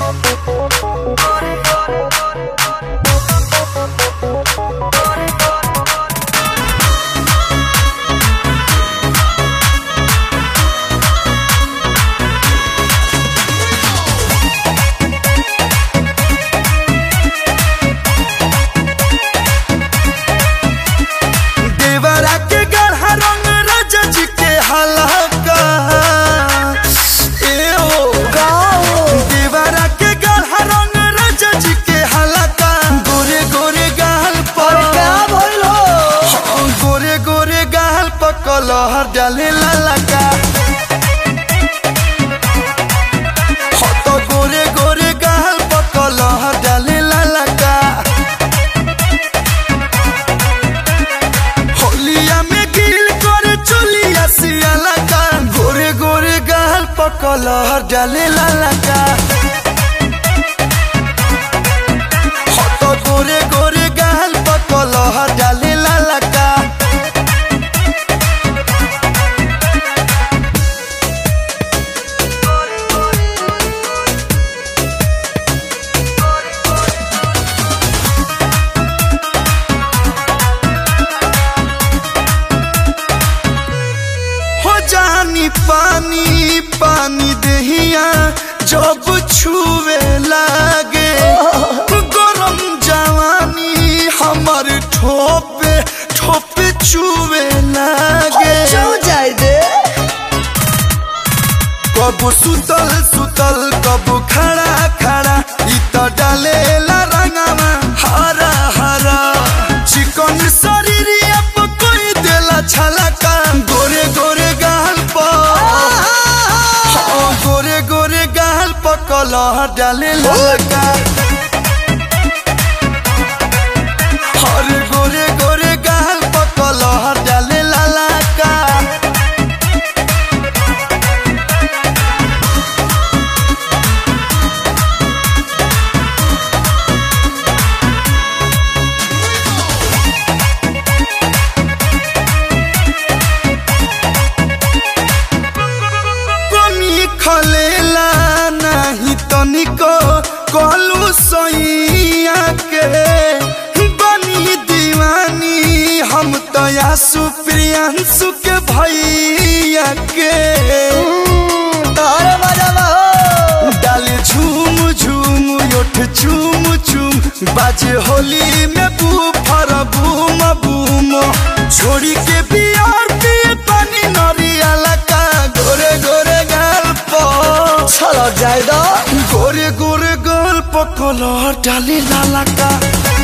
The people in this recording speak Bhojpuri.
कलहर डाले ललका तो गोरे गोरे गाल पर कलहर डाले ललका होलिया में गिल करे चुलिया सियाला का गोरे गोरे गाल पर कलहर डाले ललका तो गोरे गोरे गाल पर कलहर डाले ललका जानी पानी पानी दहिया जब छुए लागे गरम जवानी हमर ठोपे ठोपे छुए लागे कब सुतल सुतल कब खड़ा खड़ा इत डाले ला रंगवा हरा हरा चिकन शरीर अब कोई देला छलका गोरे गोरे गोरे गोरे गाल पर कलहर डाले ललका हर गोरे गोरे गाल पर कलहर डाले ललका खलेला नहीं तनिको कहलू सैया के बनी दीवानी हम तो आसु प्रियांशु के भैया के डाले झूम झूम ओठ चूम चूम बाजे होली में बूफर बूम बूम छोड़ी के बियार पिए पानी नरियाला का गोरे गोरे गोरे गोरे गाल पर कलहर डाले ललका।